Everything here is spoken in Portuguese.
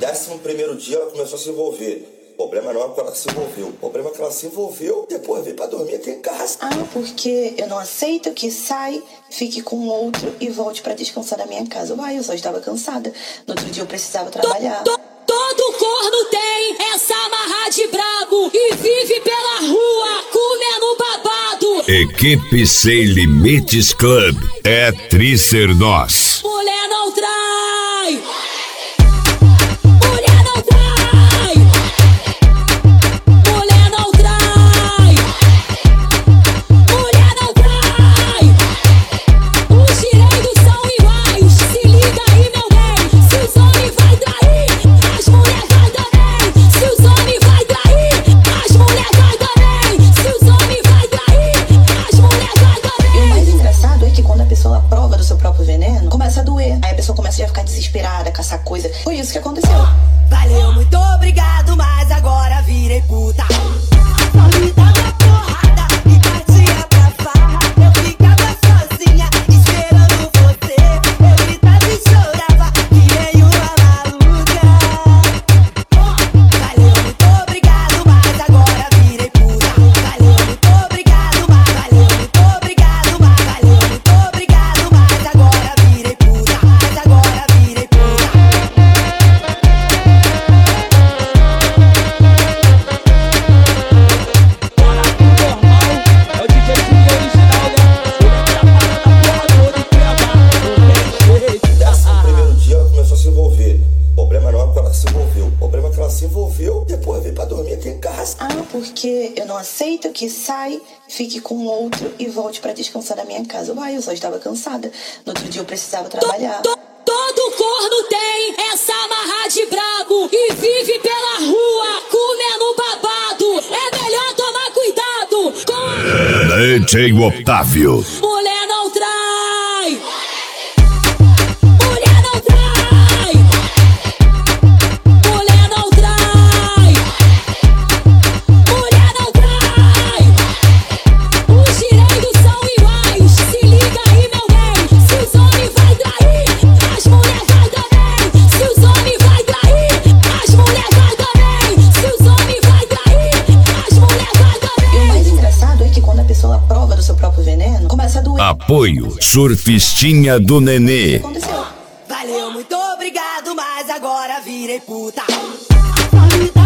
11º dia ela começou a se envolver. O problema não é que ela se envolveu. O problema é que ela se envolveu e depois veio pra dormir aqui em casa. Porque eu não aceito que sai, fique com outro e volte pra descansar na minha casa. Eu só estava cansada. No outro dia eu precisava trabalhar. Todo corno tem essa marra de brabo e vive pela rua comendo babado. Equipe Sem Limites Club é Trícer Nós. Mulher não trai. Começa a doer, aí a pessoa começa a ficar desesperada, caçar coisa. Foi isso que aconteceu. Valeu, muito obrigado, mas agora virei puta. Só me dava porrada e partia pra farra. Eu ficava sozinha, esperando você. Eu gritava e chorava, que nem uma maluca. Valeu, muito obrigado, mas agora virei puta. Valeu, muito obrigado, mas valeu, muito obrigado, mas valeu, muito obrigado, mas agora virei puta. Mas agora virei puta. Porque eu não aceito que sai, fique com outro e volte pra descansar na minha casa. Eu só estava cansada. No outro dia eu precisava trabalhar. Todo corno tem essa marra de brabo e vive pela rua comendo babado. É melhor tomar cuidado com DJ Otávio. Mulher não trai. Apoio Surfistinha do Nenê. Valeu, muito obrigado, mas agora virei puta.